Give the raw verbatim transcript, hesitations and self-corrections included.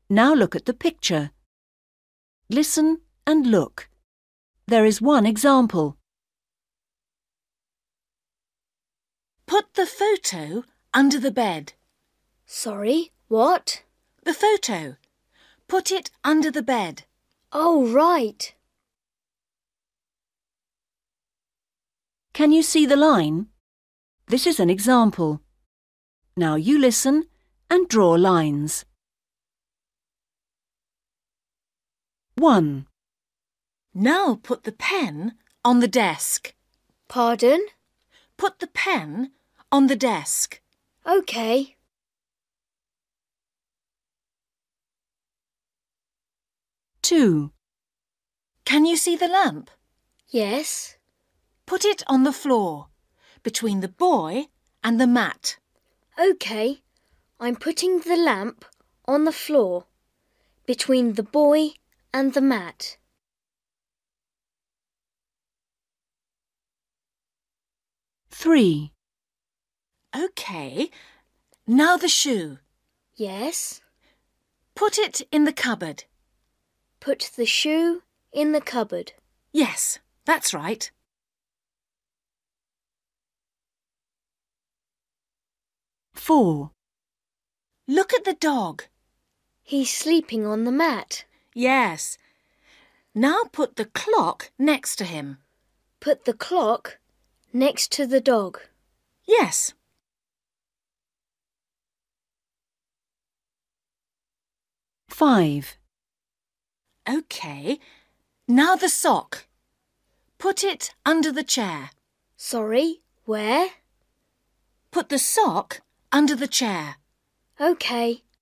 Now look at the picture. Listen and look. There is one example. Put the photo under the bed. Sorry, what? The photo. Put it under the bed. Oh, right. Can you see the line? This is an example. Now you listen and draw lines. one. Now put the pen on the desk. Pardon? Put the pen on the desk. OK. two. Can you see the lamp? Yes. Put it on the floor, between the boy and the mat. OK. I'm putting the lamp on the floor, between the boy and the mat. three. OK. Now the shoe. Yes. Put it in the cupboard. Put the shoe in the cupboard. Yes, that's right. four. Look at the dog. He's sleeping on the mat. Yes. Now put the clock next to him. Put the clock next to the dog. Yes. five. OK. Now the sock. Put it under the chair. Sorry, where? Put the sock under the chair. OK.